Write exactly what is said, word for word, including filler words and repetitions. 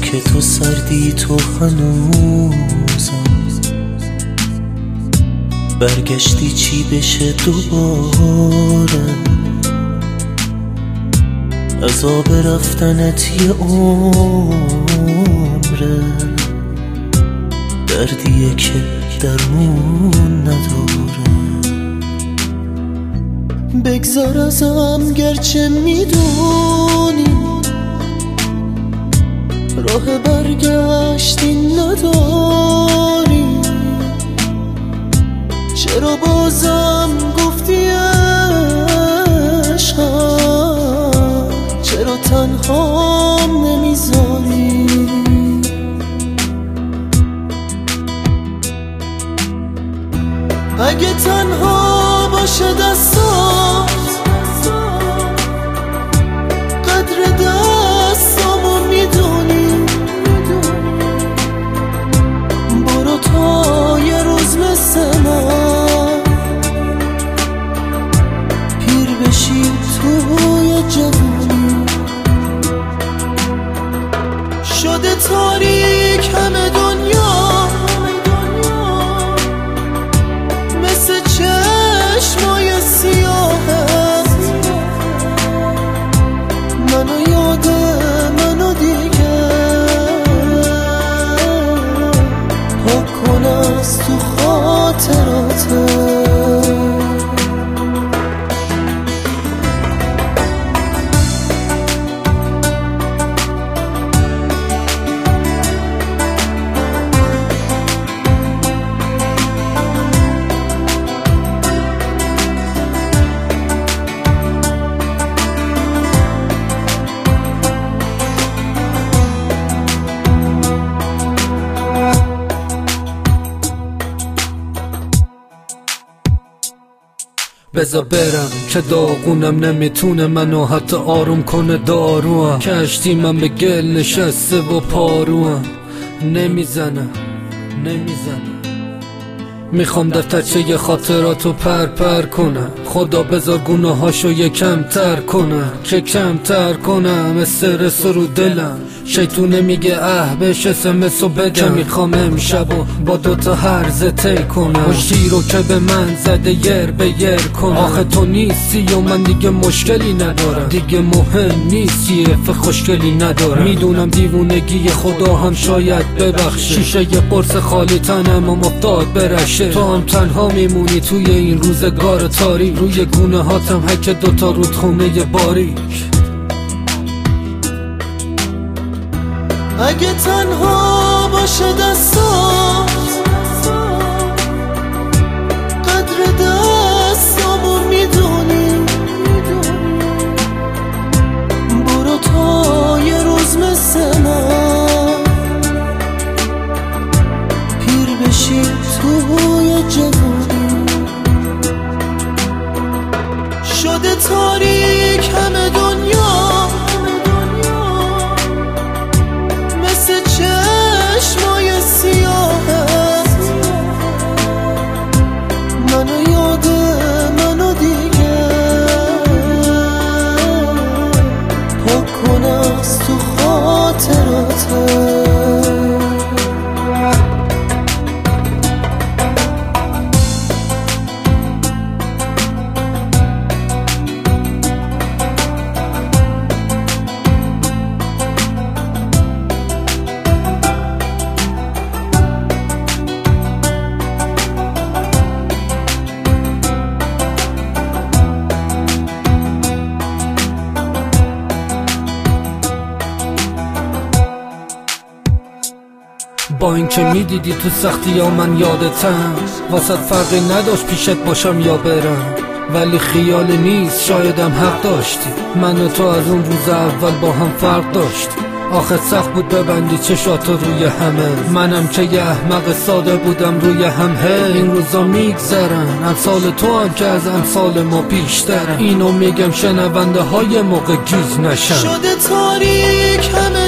که تو سردی تو هنوزم، برگشتی چی بشه دوباره؟ عذاب رفتنت یه عمره، دردیه که درمون نداره. بگذار ازم گرچه میدونی راه برگشتی نداری، چرا بازم گفتی عشقم، چرا تنهام نمیذاری؟ اگه تنها باشه دستات، قدر دستامو میدونی، برو تا یه روز مثل من پیر بشی توی جوانی. شده تاریک همه دنیا، مثل چشمای سیاهت، منو یاده منو دیگه پاک کن از تو خاطراتت. بذار برم که داغونم نمیتونه منو حتی آروم کنه داروام، کشتی من به گل نشسته و پاروام، نمیزنم نمیزنم میخوام دفترچه خاطراتو پر پر کنم، خدا بذار گناهاشو یکم تر کنم، که کم تر کنم استرس رو دلم. شیطونه میگه اه بهش اسمسو بدم که میخوام امشبو با دوتا هرزه تی کنم، مشتی رو که به من زده یر به یر کنم. آخه تو نیستی و من دیگه مشکلی ندارم، دیگه مهم نیستی اف خوشگلی ندارم. میدونم دیوونگی خدا هم شاید ببخشه، شیشه یه قرص خالی تنم و مفتاد برشه. تو هم تنها میمونی توی این روزگار تاریک، روی گونه هاتم حک دوتا رودخونه باریک. اگه تنها باشه دستات، قدر دستامو میدونی، برو تا یه روز مثل من پیر بشی توی جوانی. شده تاریک همه دنیا، مثل چشمای سیاهت، منو یاده منو دیگه پاک کن از تو خاطراتت. با اینکه میدیدی تو سختی ها من یادتم، واسه فرقی نداشت پیشت باشم یا برم، ولی خیال نیست شایدم حق داشتی. من و تو از اون روز اول با هم فرق داشتی. آخه سخت بود ببندی چشاتو روی همه، منم که یه احمق ساده بودم روی هم. هی این روزا میگذرن، امثال تو هم که از امثال ما بیشترن. اینو میگم شنونده های موقع گیج نشن. شده تاریک همه